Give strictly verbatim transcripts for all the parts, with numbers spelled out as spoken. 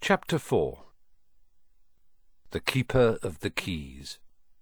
Chapter four. The Keeper of the Keys.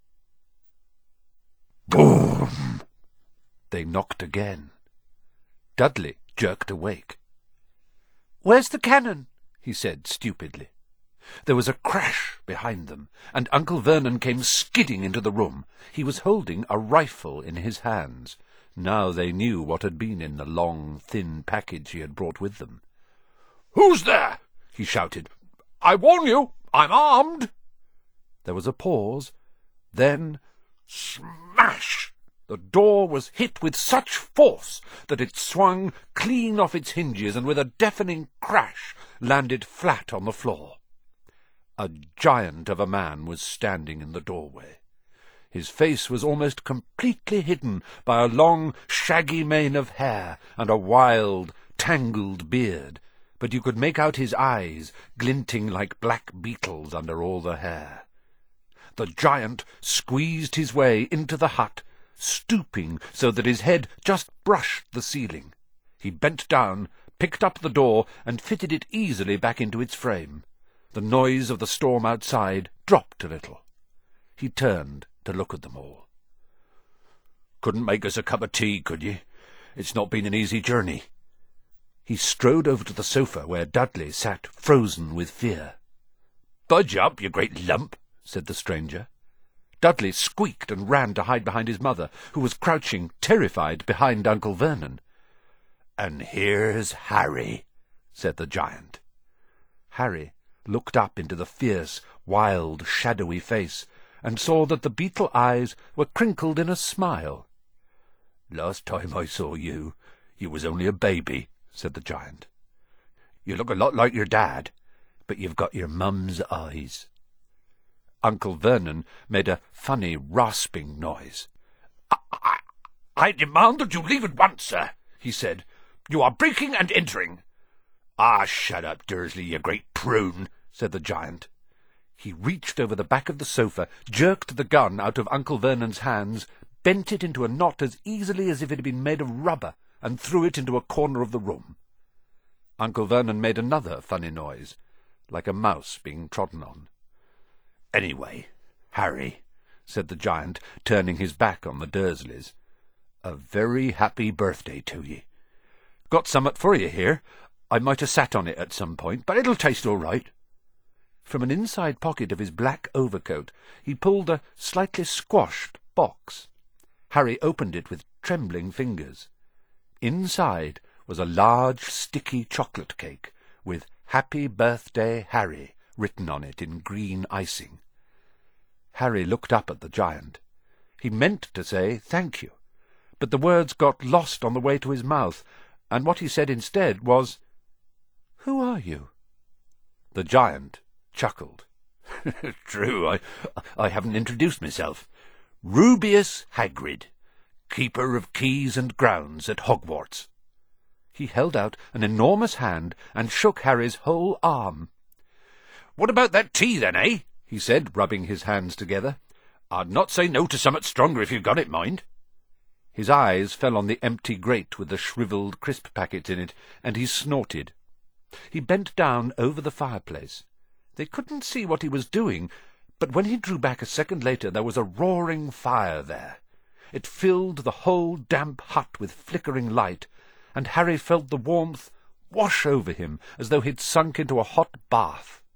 Boom! They knocked again. Dudley jerked awake. "Where's the cannon?" he said stupidly. There was a crash behind them, and Uncle Vernon came skidding into the room. He was holding a rifle in his hands. Now they knew what had been in the long, thin package he had brought with them. "Who's there?" he shouted. "I warn you, I'm armed." There was a pause. Then, smash! The door was hit with such force that it swung clean off its hinges and with a deafening crash landed flat on the floor. A giant of a man was standing in the doorway. His face was almost completely hidden by a long, shaggy mane of hair and a wild, tangled beard, but you could make out his eyes glinting like black beetles under all the hair. The giant squeezed his way into the hut, stooping so that his head just brushed the ceiling. He bent down, picked up the door, and fitted it easily back into its frame. The noise of the storm outside dropped a little. He turned to look at them all. "Couldn't make us a cup of tea, could ye? It's not been an easy journey." He strode over to the sofa where Dudley sat frozen with fear. "Budge up, you great lump," said the stranger. Dudley squeaked and ran to hide behind his mother, who was crouching, terrified, behind Uncle Vernon. "And here's Harry," said the giant. Harry looked up into the fierce, wild, shadowy face, and saw that the beetle eyes were crinkled in a smile. "Last time I saw you, you was only a baby," said the giant. "You look a lot like your dad, but you've got your mum's eyes." Uncle Vernon made a funny, rasping noise. I, I, I demand that you leave at once, sir," he said. "You are breaking and entering." "Ah, shut up, Dursley, you great prune," said the giant. He reached over the back of the sofa, jerked the gun out of Uncle Vernon's hands, bent it into a knot as easily as if it had been made of rubber, and threw it into a corner of the room. Uncle Vernon made another funny noise, like a mouse being trodden on. "Anyway, Harry," said the giant, turning his back on the Dursleys, "a very happy birthday to ye. Got summat for you here. I might have sat on it at some point, but it'll taste all right." From an inside pocket of his black overcoat he pulled a slightly squashed box. Harry opened it with trembling fingers. Inside was a large, sticky chocolate cake, with "Happy Birthday, Harry" written on it in green icing. Harry looked up at the giant. He meant to say "thank you," but the words got lost on the way to his mouth, and what he said instead was, "Who are you?" The giant chuckled. "True, I, I haven't introduced myself. Rubeus Hagrid, Keeper of Keys and Grounds at Hogwarts." He held out an enormous hand and shook Harry's whole arm. "What about that tea, then, eh?" he said, rubbing his hands together. "I'd not say no to summat stronger if you've got it, mind." His eyes fell on the empty grate with the shrivelled crisp packets in it, and he snorted. He bent down over the fireplace. They couldn't see what he was doing, but when he drew back a second later there was a roaring fire there. It filled the whole damp hut with flickering light, and Harry felt the warmth wash over him as though he'd sunk into a hot bath.